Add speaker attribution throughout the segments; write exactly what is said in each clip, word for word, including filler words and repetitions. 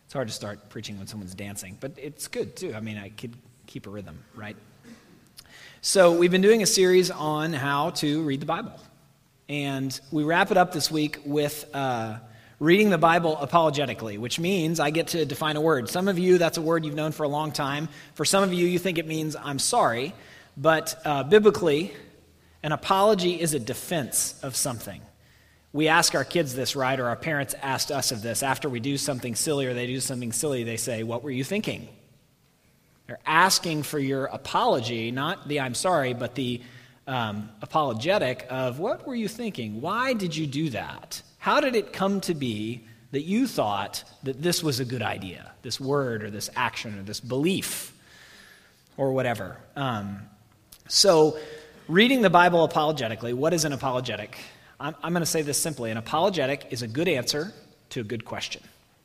Speaker 1: It's hard to start preaching when someone's dancing, but it's good too. I mean, I could keep a rhythm, right? So we've been doing a series on how to read the Bible. And we wrap it up this week with uh, reading the Bible apologetically, which means I get to define a word. Some of you, that's a word you've known for a long time. For some of you, you think it means I'm sorry. But uh, biblically, an apology is a defense of something. We ask our kids this, right? Or our parents asked us of this. After we do something silly or they do something silly, they say, "What were you thinking?" They're asking for your apology, not the I'm sorry, but the um, apologetic of what were you thinking? Why did you do that? How did it come to be that you thought that this was a good idea, this word or this action or this belief or whatever? Um, so reading the Bible apologetically, what is an apologetic? I'm, I'm going to say this simply. An apologetic is a good answer to a good question.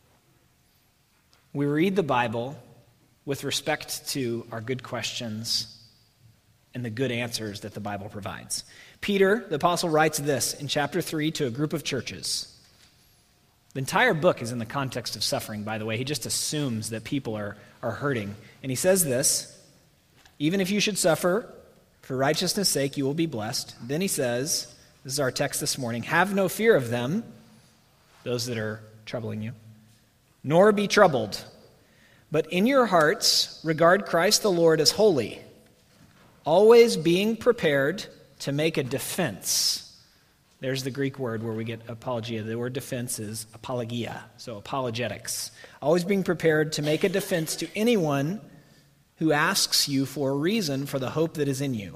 Speaker 1: We read the Bible with respect to our good questions and the good answers that the Bible provides. Peter, the apostle, writes this in chapter three to a group of churches. The entire book is in the context of suffering, by the way. He just assumes that people are, are hurting. And he says this, "Even if you should suffer for righteousness' sake, you will be blessed." Then he says, this is our text this morning, "Have no fear of them," those that are troubling you, "nor be troubled. But in your hearts, regard Christ the Lord as holy, always being prepared to make a defense." There's the Greek word where we get apologia. The word defense is apologia, so apologetics. Always being prepared to make a defense to anyone who asks you for a reason for the hope that is in you.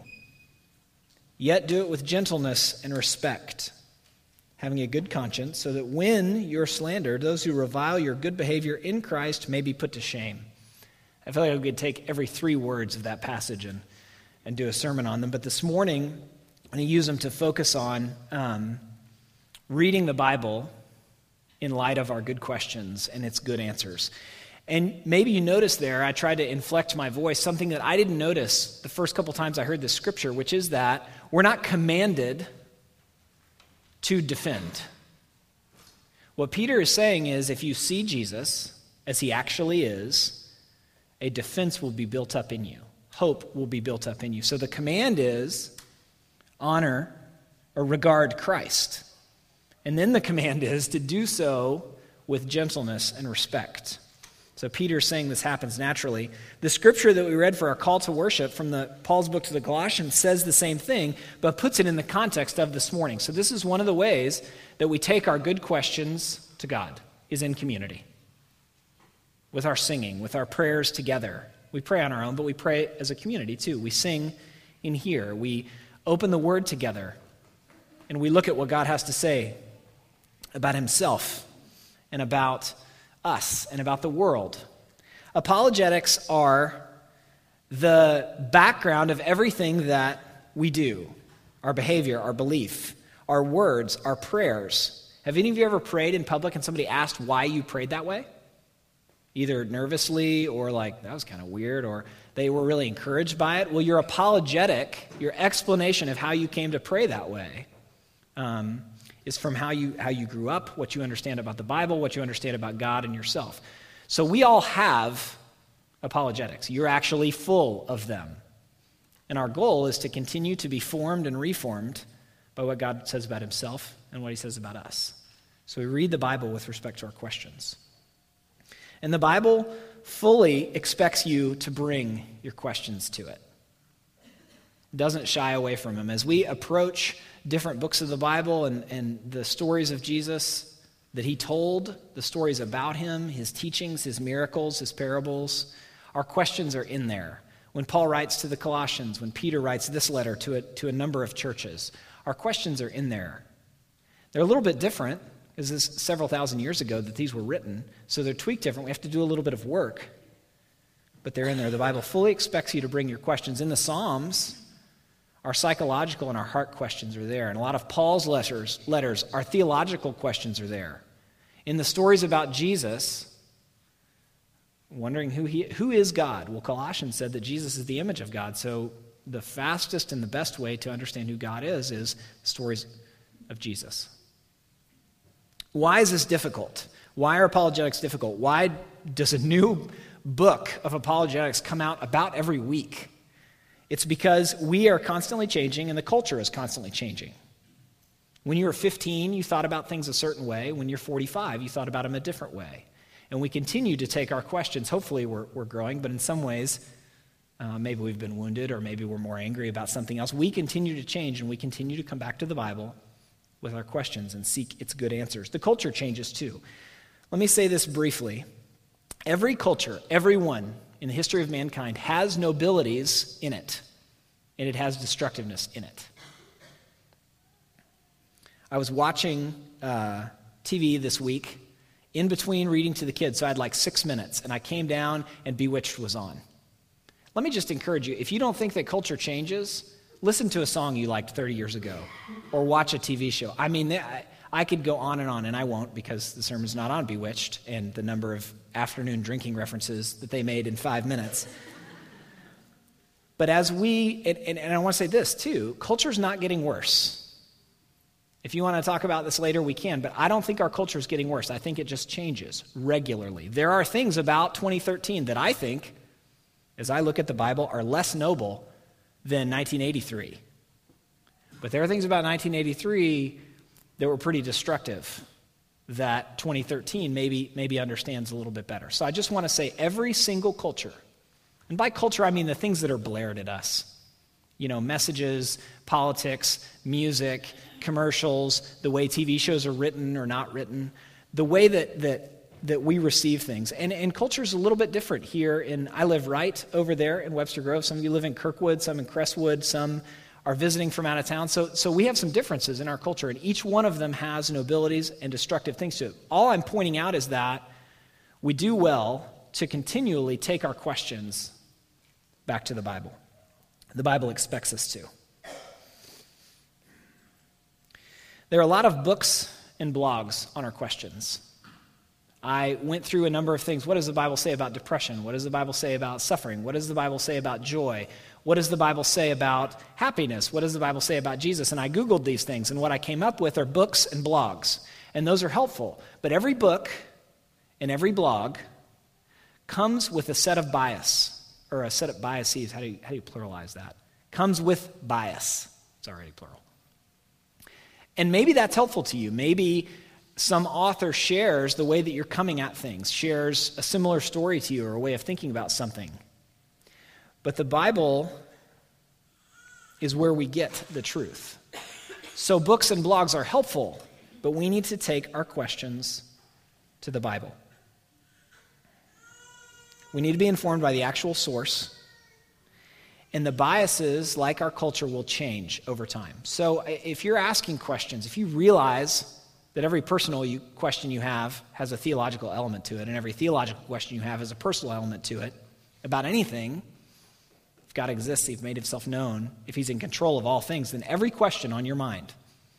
Speaker 1: Yet do it with gentleness and respect, having a good conscience, so that when you're slandered, those who revile your good behavior in Christ may be put to shame. I feel like I could take every three words of that passage and, and do a sermon on them, but this morning I'm going to use them to focus on um, reading the Bible in light of our good questions and its good answers. And maybe you noticed there, I tried to inflect my voice, something that I didn't notice the first couple times I heard this scripture, which is that we're not commanded to defend. What Peter is saying is if you see Jesus as he actually is, a defense will be built up in you. Hope will be built up in you. So the command is honor or regard Christ. And then the command is to do so with gentleness and respect. So Peter's saying this happens naturally. The scripture that we read for our call to worship from the Paul's book to the Colossians says the same thing, but puts it in the context of this morning. So this is one of the ways that we take our good questions to God, is in community. With our singing, with our prayers together. We pray on our own, but we pray as a community too. We sing in here. We open the word together, and we look at what God has to say about himself and about us and about the world. Apologetics are the background of everything that we do, our behavior, our belief, our words, our prayers. Have any of you ever prayed in public and somebody asked why you prayed that way? Either nervously or like, that was kind of weird, or they were really encouraged by it. Well, your apologetic, your explanation of how you came to pray that way, um, is from how you how you grew up, what you understand about the Bible, what you understand about God and yourself. So we all have apologetics. You're actually full of them. And our goal is to continue to be formed and reformed by what God says about himself and what he says about us. So we read the Bible with respect to our questions. And the Bible fully expects you to bring your questions to it. It doesn't shy away from them. As we approach different books of the Bible and, and the stories of Jesus that he told, the stories about him, his teachings, his miracles, his parables, our questions are in there. When Paul writes to the Colossians, when Peter writes this letter to a, to a number of churches, our questions are in there. They're a little bit different, because this is several thousand years ago that these were written, so they're tweaked different. We have to do a little bit of work, but they're in there. The Bible fully expects you to bring your questions. In the Psalms, our psychological and our heart questions are there. And a lot of Paul's letters, letters, our theological questions are there. In the stories about Jesus, wondering who he who is God? Well, Colossians said that Jesus is the image of God. So the fastest and the best way to understand who God is is stories of Jesus. Why is this difficult? Why are apologetics difficult? Why does a new book of apologetics come out about every week? It's because we are constantly changing and the culture is constantly changing. When you were fifteen, you thought about things a certain way. When you're forty-five, you thought about them a different way. And we continue to take our questions. Hopefully we're, we're growing, but in some ways, uh, maybe we've been wounded or maybe we're more angry about something else. We continue to change and we continue to come back to the Bible with our questions and seek its good answers. The culture changes too. Let me say this briefly. Every culture, everyone in the history of mankind has nobilities in it, and it has destructiveness in it. I was watching uh, T V this week in between reading to the kids, so I had like six minutes, and I came down and Bewitched was on. Let me just encourage you, if you don't think that culture changes, listen to a song you liked thirty years ago, or watch a T V show. I mean, I, I could go on and on, and I won't because the sermon's not on Bewitched and the number of afternoon drinking references that they made in five minutes. But as we, and, and, and I want to say this too, culture's not getting worse. If you want to talk about this later, we can, but I don't think our culture is getting worse. I think it just changes regularly. There are things about twenty thirteen that I think, as I look at the Bible, are less noble than nineteen eighty-three. But there are things about nineteen eighty-three that were pretty destructive that twenty thirteen maybe, maybe understands a little bit better. So I just want to say every single culture, and by culture I mean the things that are blared at us, you know, messages, politics, music, commercials, the way T V shows are written or not written, the way that that that we receive things. And, and culture is a little bit different here. In I live right over there in Webster Grove. Some of you live in Kirkwood, some in Crestwood, some are visiting from out of town. So, so we have some differences in our culture, and each one of them has nobilities and destructive things to it. All I'm pointing out is that we do well to continually take our questions back to the Bible. The Bible expects us to. There are a lot of books and blogs on our questions. I went through a number of things. What does the Bible say about depression? What does the Bible say about suffering? What does the Bible say about joy? What does the Bible say about happiness? What does the Bible say about Jesus? And I Googled these things, and what I came up with are books and blogs. And those are helpful. But every book and every blog comes with a set of bias, or a set of biases. How do you, how do you pluralize that? Comes with bias. It's already plural. And maybe that's helpful to you. Maybe some author shares the way that you're coming at things, shares a similar story to you or a way of thinking about something. But the Bible is where we get the truth. So books and blogs are helpful, but we need to take our questions to the Bible. We need to be informed by the actual source. And the biases, like our culture, will change over time. So if you're asking questions, if you realize that every personal you, question you have has a theological element to it, and every theological question you have has a personal element to it, about anything, if God exists, He's made Himself known, if He's in control of all things, then every question on your mind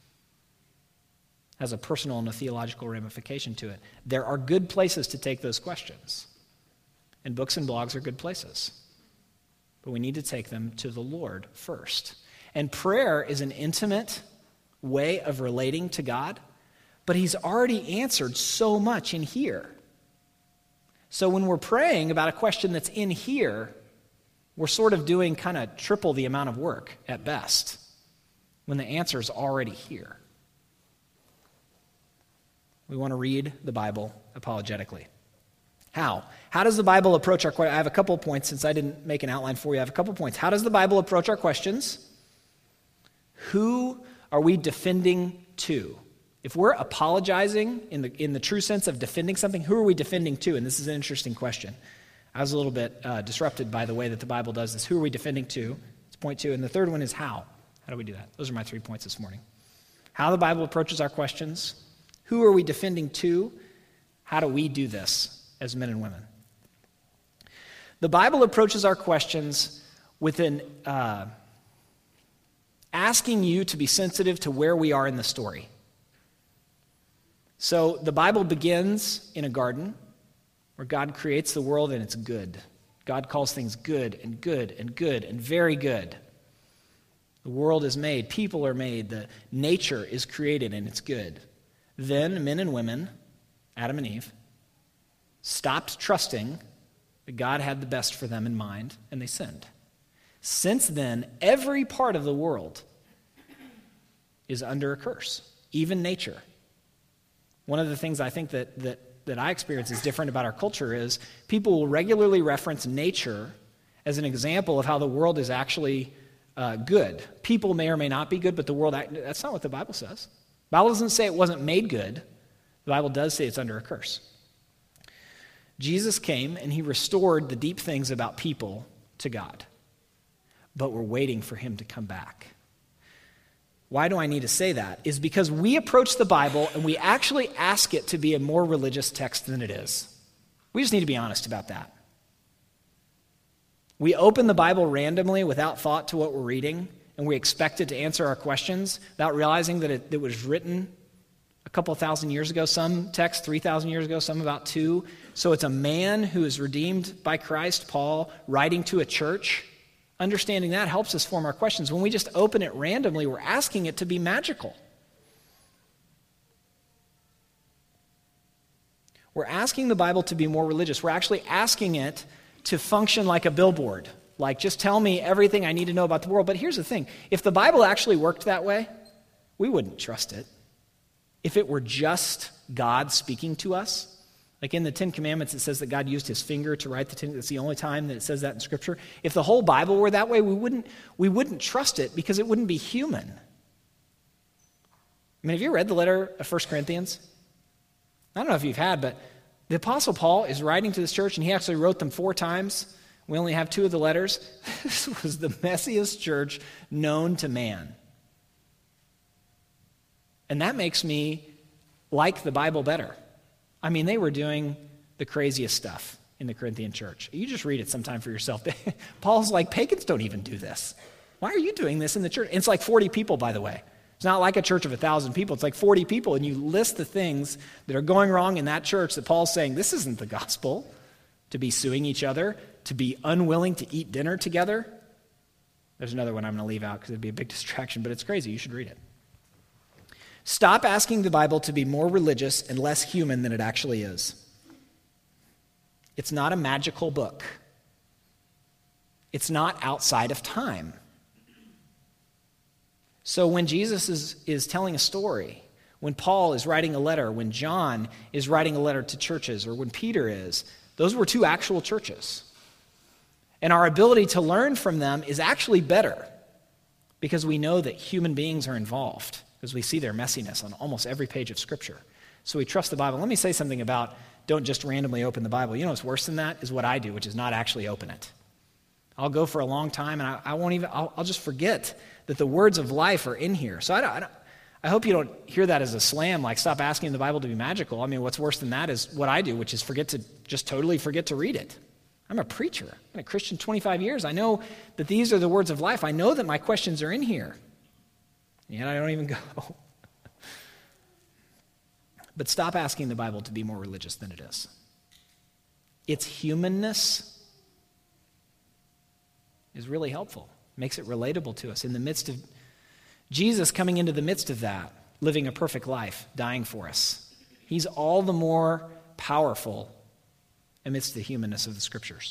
Speaker 1: has a personal and a theological ramification to it. There are good places to take those questions. And books and blogs are good places. But we need to take them to the Lord first. And prayer is an intimate way of relating to God, but He's already answered so much in here. So when we're praying about a question that's in here, we're sort of doing kind of triple the amount of work at best when the answer is already here. We want to read the Bible apologetically. How? How does the Bible approach our questions? I have a couple of points since I didn't make an outline for you. I have a couple of points. How does the Bible approach our questions? Who are we defending to? If we're apologizing in the in the true sense of defending something, who are we defending to? And this is an interesting question. I was a little bit uh, disrupted by the way that the Bible does this. Who are we defending to? It's point two. And the third one is how. How do we do that? Those are my three points this morning. How the Bible approaches our questions. Who are we defending to? How do we do this as men and women? The Bible approaches our questions with an uh, asking you to be sensitive to where we are in the story. So the Bible begins in a garden where God creates the world and it's good. God calls things good and good and good and very good. The world is made, people are made, the nature is created and it's good. Then men and women, Adam and Eve, stopped trusting that God had the best for them in mind, and they sinned. Since then, every part of the world is under a curse, even nature. One of the things I think that, that, that I experience is different about our culture is people will regularly reference nature as an example of how the world is actually uh, good. People may or may not be good, but the world, that's not what the Bible says. The Bible doesn't say it wasn't made good. The Bible does say it's under a curse. Jesus came and he restored the deep things about people to God, but we're waiting for him to come back. Why do I need to say that? Is because we approach the Bible and we actually ask it to be a more religious text than it is. We just need to be honest about that. We open the Bible randomly without thought to what we're reading, and we expect it to answer our questions without realizing that it, it was written a couple of thousand years ago, some texts three thousand years ago, some about two. So it's a man who is redeemed by Christ, Paul, writing to a church. Understanding that helps us form our questions. When we just open it randomly, we're asking it to be magical. We're asking the Bible to be more religious. We're actually asking it to function like a billboard. Like, just tell me everything I need to know about the world. But here's the thing. If the Bible actually worked that way, we wouldn't trust it. If it were just God speaking to us, like in the Ten Commandments, it says that God used his finger to write the Ten. That's the only time that it says that in Scripture. If the whole Bible were that way, we wouldn't, we wouldn't trust it because it wouldn't be human. I mean, have you read the letter of First Corinthians? I don't know if you've had, but the Apostle Paul is writing to this church, and he actually wrote them four times. We only have two of the letters. This was the messiest church known to man. And that makes me like the Bible better. I mean, they were doing the craziest stuff in the Corinthian church. You just read it sometime for yourself. Paul's like, pagans don't even do this. Why are you doing this in the church? And it's like forty people, by the way. It's not like a church of a thousand people. It's like forty people, and you list the things that are going wrong in that church that Paul's saying, this isn't the gospel, to be suing each other, to be unwilling to eat dinner together. There's another one I'm going to leave out because it'd be a big distraction, but it's crazy. You should read it. Stop asking the Bible to be more religious and less human than it actually is. It's not a magical book. It's not outside of time. So when Jesus is, is telling a story, when Paul is writing a letter, when John is writing a letter to churches, or when Peter is, those were two actual churches. And our ability to learn from them is actually better because we know that human beings are involved, because we see their messiness on almost every page of Scripture. So we trust the Bible. Let me say something about don't just randomly open the Bible. You know what's worse than that is what I do, which is not actually open it. I'll go for a long time, and I, I won't even, I'll, I'll just forget that the words of life are in here. So I, don't, I, don't, I hope you don't hear that as a slam, like stop asking the Bible to be magical. I mean, what's worse than that is what I do, which is forget to, just totally forget to read it. I'm a preacher. I've been a Christian twenty-five years. I know that these are the words of life. I know that my questions are in here. And I don't even go. But stop asking the Bible to be more religious than it is. Its humanness is really helpful. Makes it relatable to us in the midst of Jesus coming into the midst of that, living a perfect life, dying for us. He's all the more powerful amidst the humanness of the Scriptures.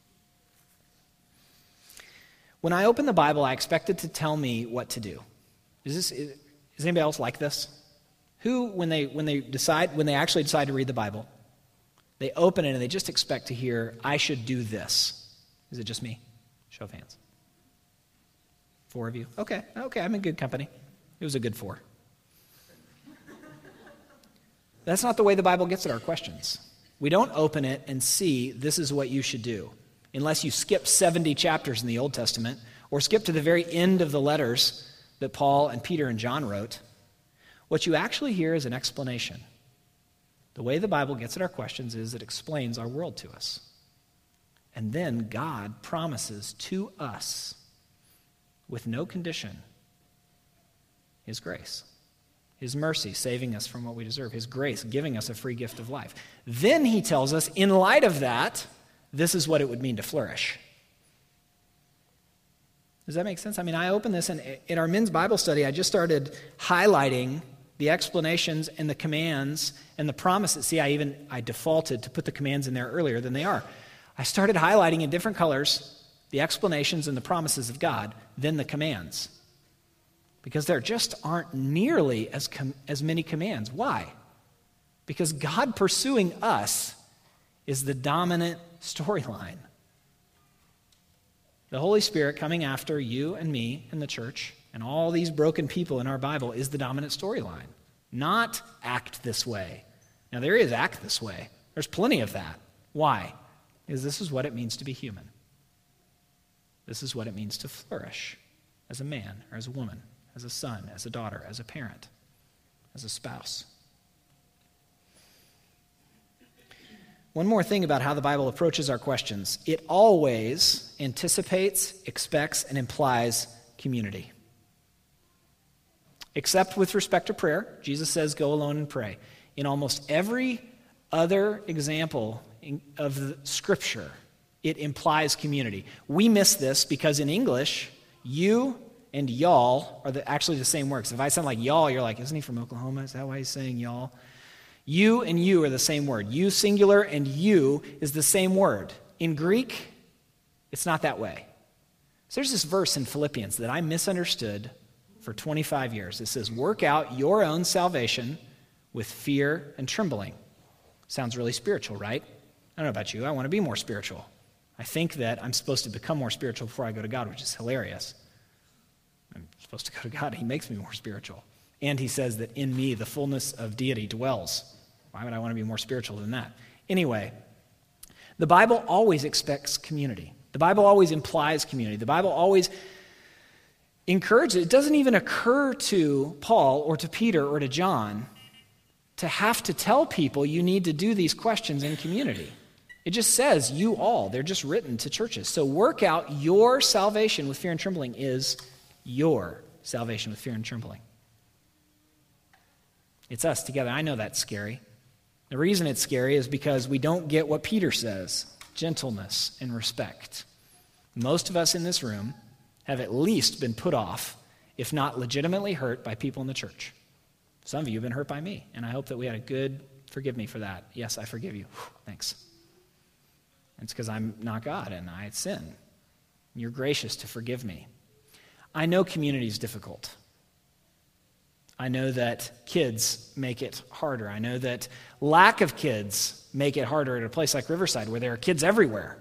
Speaker 1: When I open the Bible, I expect it to tell me what to do. Is this is, is anybody else like this? Who, when they when they decide when they actually decide to read the Bible, they open it and they just expect to hear, I should do this. Is it just me? Show of hands. Four of you? Okay, okay, I'm in good company. It was a good four. That's not the way the Bible gets at our questions. We don't open it and see, this is what you should do. Unless you skip seventy chapters in the Old Testament, or skip to the very end of the letters that Paul and Peter and John wrote. What you actually hear is an explanation. The way the Bible gets at our questions is it explains our world to us. And then God promises to us, with no condition, His grace, His mercy saving us from what we deserve, His grace giving us a free gift of life. Then He tells us, in light of that, this is what it would mean to flourish. Does that make sense? I mean, I opened this, and in our men's Bible study, I just started highlighting the the explanations and the commands and the promises. See, I even, I defaulted to put the commands in there earlier than they are. I started highlighting in different colors the explanations and the promises of God than the commands. Because there just aren't nearly as, com- as many commands. Why? Because God pursuing us is the dominant storyline. The Holy Spirit coming after you and me and the church and all these broken people in our Bible is the dominant storyline, not act this way. Now, there is act this way. There's plenty of that. Why? Because this is what it means to be human. This is what it means to flourish as a man or as a woman, as a son, as a daughter, as a parent, as a spouse. One more thing about how the Bible approaches our questions. It always anticipates, expects, and implies community. Except with respect to prayer. Jesus says, go alone and pray. In almost every other example of the Scripture, it implies community. We miss this because in English, you and y'all are the, actually the same words. If I sound like y'all, you're like, isn't he from Oklahoma? Is that why he's saying y'all? You and you are the same word. You singular and you is the same word. In Greek, it's not that way. So there's this verse in Philippians that I misunderstood for twenty-five years. It says, work out your own salvation with fear and trembling. Sounds really spiritual, right? I don't know about you. I want to be more spiritual. I think that I'm supposed to become more spiritual before I go to God, which is hilarious. I'm supposed to go to God. He makes me more spiritual. And he says that in me the fullness of deity dwells. Why would I want to be more spiritual than that? Anyway, the Bible always expects community. The Bible always implies community. The Bible always encourages it. It doesn't even occur to Paul or to Peter or to John to have to tell people you need to do these questions in community. It just says you all. They're just written to churches. So work out your salvation with fear and trembling is your salvation with fear and trembling. It's us together. I know that's scary. The reason it's scary is because we don't get what Peter says, gentleness and respect. Most of us in this room have at least been put off, if not legitimately hurt, by people in the church. Some of you have been hurt by me, and I hope that we had a good, forgive me for that. Yes, I forgive you. Thanks. It's because I'm not God, and I sin. You're gracious to forgive me. I know community is difficult. I know that kids make it harder. I know that lack of kids make it harder at a place like Riverside where there are kids everywhere.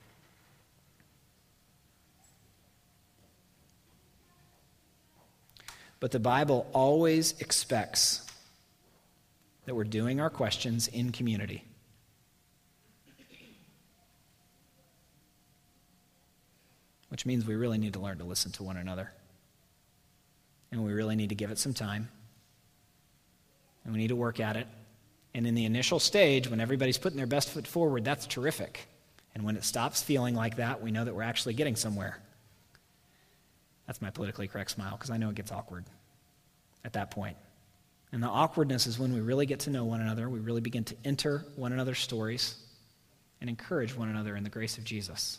Speaker 1: But the Bible always expects that we're doing our questions in community. Which means we really need to learn to listen to one another. And we really need to give it some time. And we need to work at it. And in the initial stage, when everybody's putting their best foot forward, that's terrific. And when it stops feeling like that, we know that we're actually getting somewhere. That's my politically correct smile, because I know it gets awkward at that point. And the awkwardness is when we really get to know one another, we really begin to enter one another's stories and encourage one another in the grace of Jesus.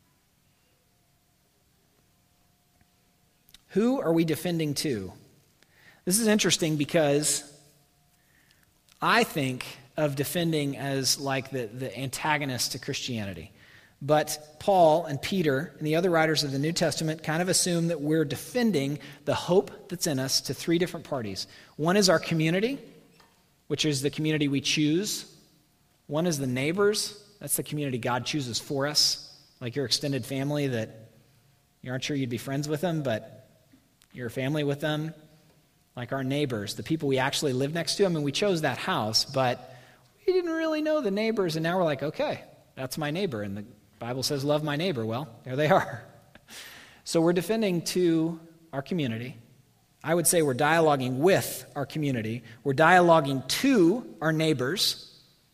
Speaker 1: Who are we defending to? This is interesting because I think of defending as like the, the antagonist to Christianity. But Paul and Peter and the other writers of the New Testament kind of assume that we're defending the hope that's in us to three different parties. One is our community, which is the community we choose. One is the neighbors. That's the community God chooses for us, like your extended family that you aren't sure you'd be friends with them, but you're a family with them. Like our neighbors, the people we actually live next to. I mean, we chose that house, but we didn't really know the neighbors, and now we're like, okay, that's my neighbor, and the Bible says love my neighbor. Well, there they are. So we're defending to our community. I would say we're dialoguing with our community. We're dialoguing to our neighbors.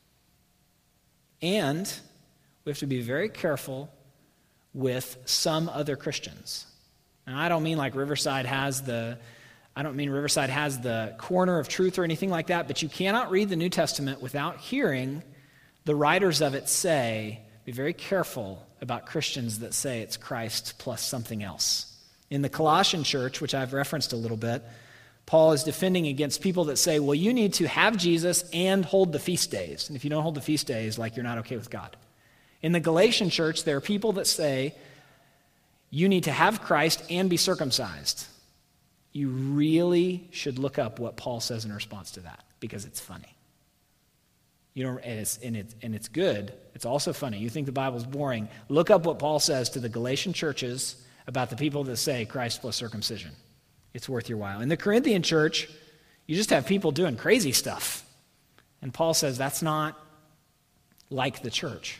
Speaker 1: And we have to be very careful with some other Christians. Now, I don't mean like Riverside has the, I don't mean Riverside has the corner of truth or anything like that, but you cannot read the New Testament without hearing the writers of it say, be very careful about Christians that say it's Christ plus something else. In the Colossian church, which I've referenced a little bit, Paul is defending against people that say, well, you need to have Jesus and hold the feast days. And if you don't hold the feast days, like, you're not okay with God. In the Galatian church, there are people that say, you need to have Christ and be circumcised. You really should look up what Paul says in response to that, because it's funny. You know, and it's, and, it's, and it's good. It's also funny. You think the Bible's boring. Look up what Paul says to the Galatian churches about the people that say Christ plus circumcision. It's worth your while. In the Corinthian church, you just have people doing crazy stuff. And Paul says that's not like the church.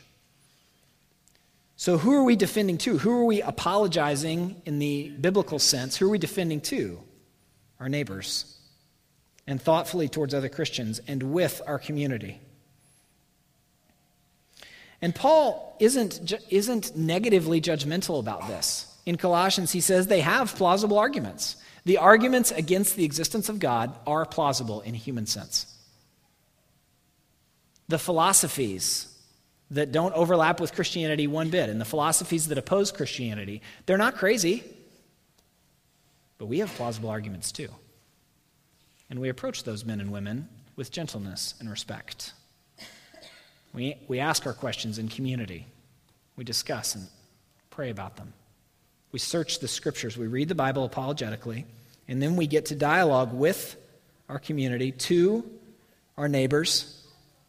Speaker 1: So who are we defending to? Who are we apologizing in the biblical sense? Who are we defending to? Our neighbors. And thoughtfully towards other Christians and with our community. And Paul isn't, isn't negatively judgmental about this. In Colossians, he says they have plausible arguments. The arguments against the existence of God are plausible in a human sense. The philosophies that don't overlap with Christianity one bit, and the philosophies that oppose Christianity, they're not crazy, but we have plausible arguments too. And we approach those men and women with gentleness and respect. We, we ask our questions in community. We discuss and pray about them. We search the scriptures. We read the Bible apologetically, and then we get to dialogue with our community, to our neighbors,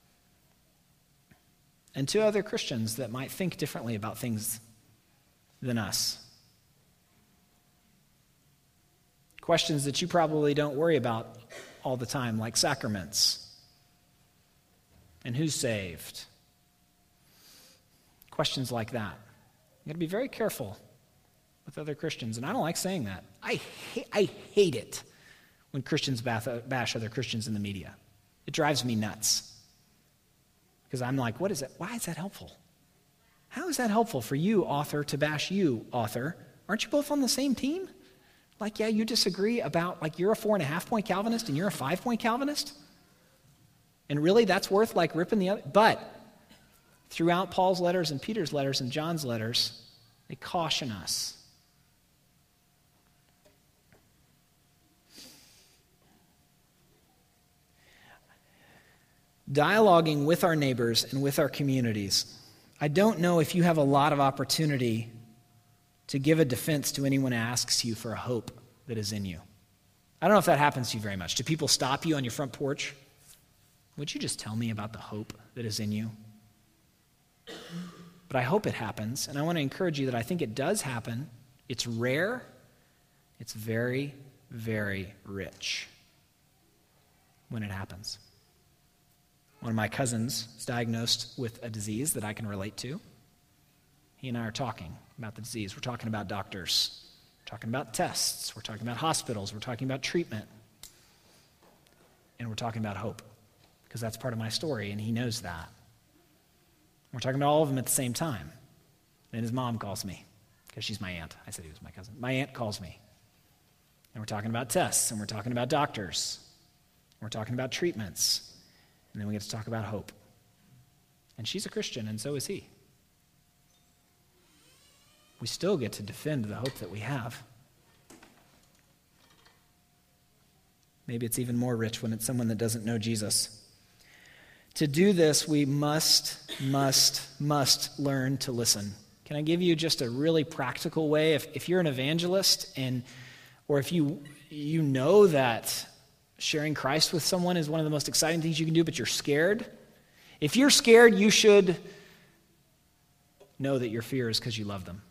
Speaker 1: and to other Christians that might think differently about things than us. Questions that you probably don't worry about all the time, like sacraments and who's saved. Questions like that. You got to be very careful with other Christians, and I don't like saying that. I ha- I hate it when Christians bash other Christians in the media. It drives me nuts. Because I'm like, what is it? Why is that helpful? How is that helpful for you, author, to bash you, author? Aren't you both on the same team? Like, yeah, you disagree about, like, you're a four and a half point Calvinist and you're a five point Calvinist? And really, that's worth, like, ripping the other? But throughout Paul's letters and Peter's letters and John's letters, they caution us. Dialoguing with our neighbors and with our communities. I don't know if you have a lot of opportunity to give a defense to anyone who asks you for a hope that is in you. I don't know if that happens to you very much. Do people stop you on your front porch? Would you just tell me about the hope that is in you? But I hope it happens, and I want to encourage you that I think it does happen. It's rare. It's very, very rich when it happens. One of my cousins is diagnosed with a disease that I can relate to. He and I are talking about the disease. We're talking about doctors. We're talking about tests. We're talking about hospitals. We're talking about treatment. And we're talking about hope, because that's part of my story, and he knows that. We're talking about all of them at the same time. Then his mom calls me, because she's my aunt. I said he was my cousin. My aunt calls me. And we're talking about tests, and we're talking about doctors. And we're talking about treatments. And then we get to talk about hope. And she's a Christian, and so is he. We still get to defend the hope that we have. Maybe it's even more rich when it's someone that doesn't know Jesus. To do this, we must, must, must learn to listen. Can I give you just a really practical way? If, if you're an evangelist, and or if you you know that sharing Christ with someone is one of the most exciting things you can do, but you're scared. If you're scared, you should know that your fear is because you love them.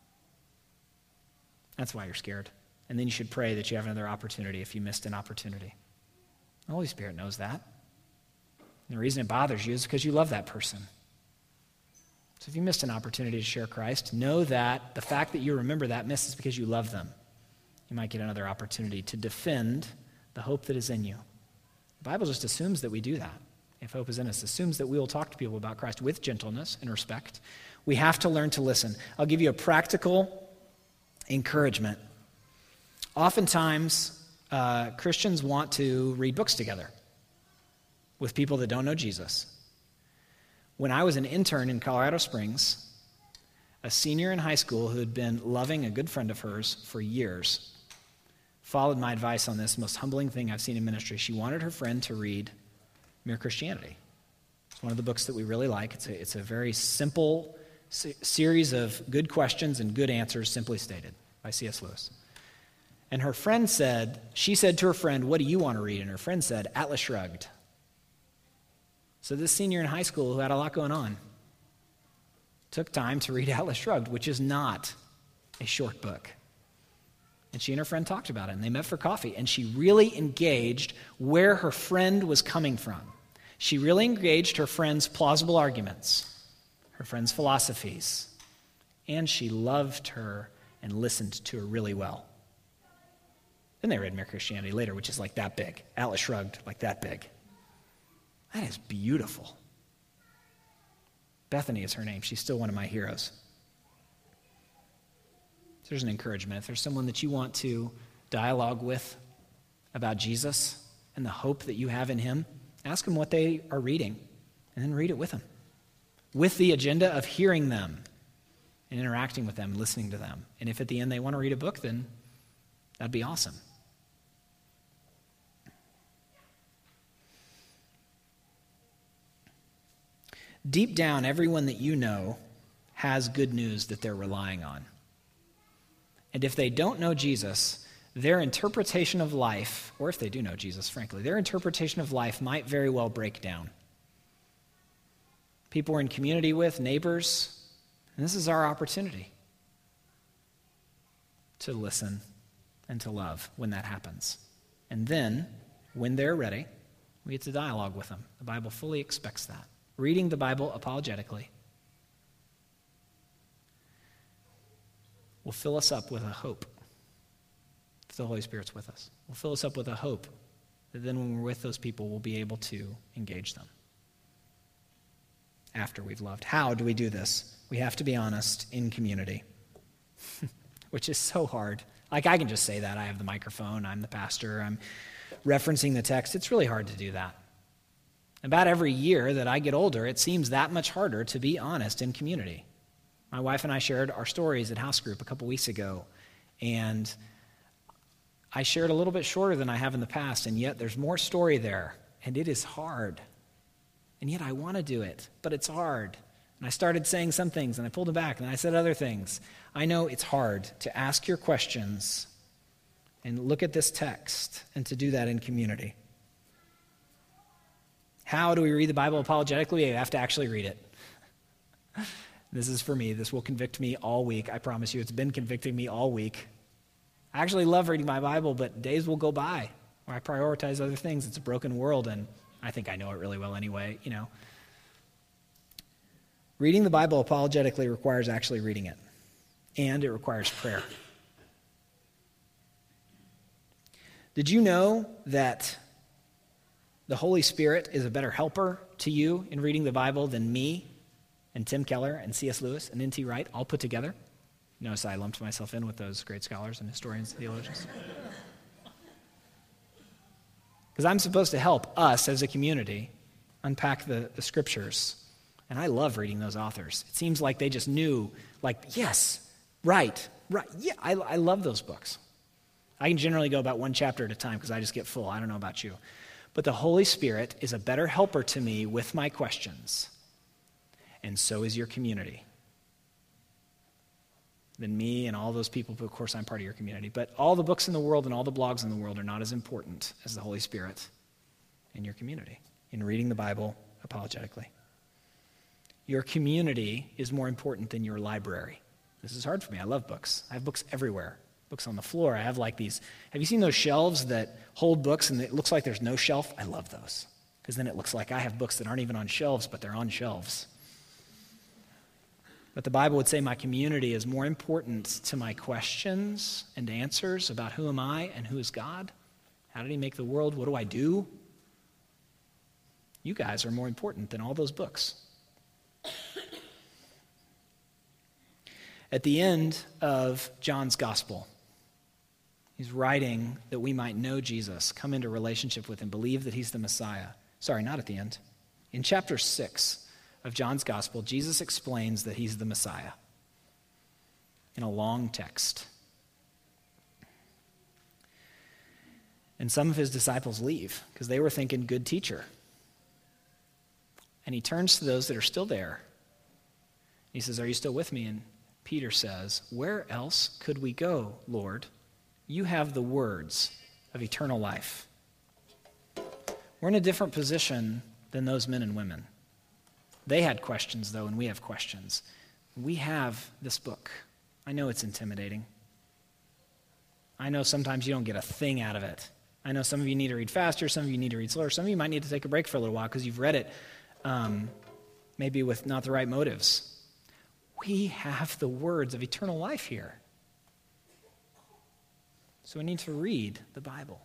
Speaker 1: That's why you're scared. And then you should pray that you have another opportunity if you missed an opportunity. The Holy Spirit knows that. And the reason it bothers you is because you love that person. So if you missed an opportunity to share Christ, know that the fact that you remember that miss is because you love them. You might get another opportunity to defend the hope that is in you. The Bible just assumes that we do that. If hope is in us, assumes that we will talk to people about Christ with gentleness and respect. We have to learn to listen. I'll give you a practical encouragement. Oftentimes, uh, Christians want to read books together with people that don't know Jesus. When I was an intern in Colorado Springs, a senior in high school who had been loving a good friend of hers for years followed my advice on this most humbling thing I've seen in ministry. She wanted her friend to read Mere Christianity. It's one of the books that we really like. It's a, it's a very simple se- series of good questions and good answers, simply stated, by C S Lewis. And her friend said, she said to her friend, what do you want to read? And her friend said, Atlas Shrugged. So this senior in high school who had a lot going on took time to read Atlas Shrugged, which is not a short book. And she and her friend talked about it, and they met for coffee, and she really engaged where her friend was coming from. She really engaged her friend's plausible arguments, her friend's philosophies, and she loved her and listened to her really well. Then they read Mere Christianity later, which is like that big. Atlas Shrugged, like that big. That is beautiful. Bethany is her name. She's still one of my heroes. So there's an encouragement. If there's someone that you want to dialogue with about Jesus and the hope that you have in him, ask them what they are reading and then read it with them, with the agenda of hearing them and interacting with them, listening to them. And if at the end they want to read a book, then that'd be awesome. Deep down, everyone that you know has good news that they're relying on. And if they don't know Jesus, their interpretation of life, or if they do know Jesus, frankly, their interpretation of life might very well break down. People we're in community with, neighbors, and this is our opportunity to listen and to love when that happens. And then, when they're ready, we get to dialogue with them. The Bible fully expects that. Reading the Bible apologetically will fill us up with a hope if the Holy Spirit's with us. Will fill us up with a hope that then when we're with those people, we'll be able to engage them after we've loved. How do we do this? We have to be honest in community, which is so hard. Like, I can just say that. I have the microphone. I'm the pastor. I'm referencing the text. It's really hard to do that. About every year that I get older, it seems that much harder to be honest in community. My wife and I shared our stories at house group a couple weeks ago, and I shared a little bit shorter than I have in the past, and yet there's more story there, and it is hard. And yet I want to do it, but it's hard. And I started saying some things, and I pulled them back, and I said other things. I know it's hard to ask your questions and look at this text, and to do that in community. How do we read the Bible apologetically? We have to actually read it. This is for me. This will convict me all week. I promise you, it's been convicting me all week. I actually love reading my Bible, but days will go by where I prioritize other things. It's a broken world, and I think I know it really well anyway, you know. Reading the Bible apologetically requires actually reading it, and it requires prayer. Did you know that the Holy Spirit is a better helper to you in reading the Bible than me and Tim Keller and C S Lewis and N T Wright all put together? Notice I lumped myself in with those great scholars and historians and theologians. Because I'm supposed to help us as a community unpack the, the scriptures. And I love reading those authors. It seems like they just knew, like, yes, right, right. Yeah, I, I love those books. I can generally go about one chapter at a time because I just get full. I don't know about you. But the Holy Spirit is a better helper to me with my questions. And so is your community. Than me and all those people, but of course I'm part of your community. But all the books in the world and all the blogs in the world are not as important as the Holy Spirit in your community, in reading the Bible apologetically. Your community is more important than your library. This is hard for me. I love books. I have books everywhere. Books on the floor. I have like these. Have you seen those shelves that hold books and it looks like there's no shelf? I love those. Because then it looks like I have books that aren't even on shelves, but they're on shelves. But the Bible would say my community is more important to my questions and answers about who am I and who is God? How did he make the world? What do I do? You guys are more important than all those books. At the end of John's gospel, he's writing that we might know Jesus, come into relationship with him, believe that he's the Messiah. Sorry, not at the end. In chapter six of John's gospel, Jesus explains that he's the Messiah in a long text. And some of his disciples leave because they were thinking, good teacher. And he turns to those that are still there. He says, are you still with me? And Peter says, where else could we go, Lord? You have the words of eternal life. We're in a different position than those men and women. They had questions, though, and we have questions. We have this book. I know it's intimidating. I know sometimes you don't get a thing out of it. I know some of you need to read faster, some of you need to read slower, some of you might need to take a break for a little while because you've read it um, maybe with not the right motives. We have the words of eternal life here. So we need to read the Bible,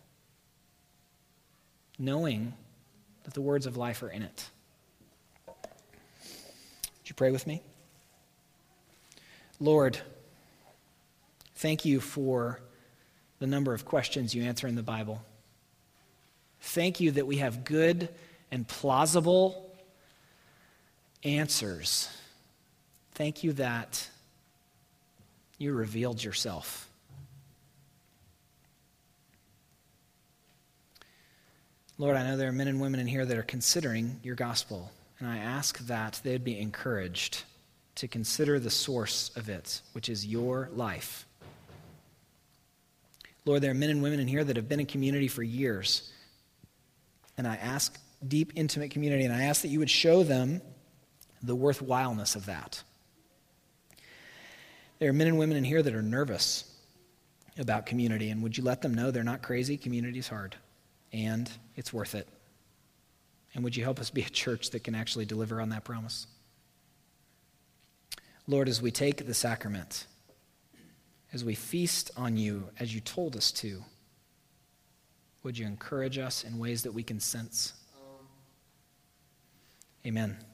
Speaker 1: knowing that the words of life are in it. Would you pray with me? Lord, thank you for the number of questions you answer in the Bible. Thank you that we have good and plausible answers. Thank you that you revealed yourself. Lord, I know there are men and women in here that are considering your gospel, and I ask that they'd be encouraged to consider the source of it, which is your life. Lord, there are men and women in here that have been in community for years, and I ask deep, intimate community, and I ask that you would show them the worthwhileness of that. There are men and women in here that are nervous about community, and would you let them know they're not crazy? Community is hard, and it's worth it. And would you help us be a church that can actually deliver on that promise? Lord, as we take the sacrament, as we feast on you as you told us to, would you encourage us in ways that we can sense? Amen.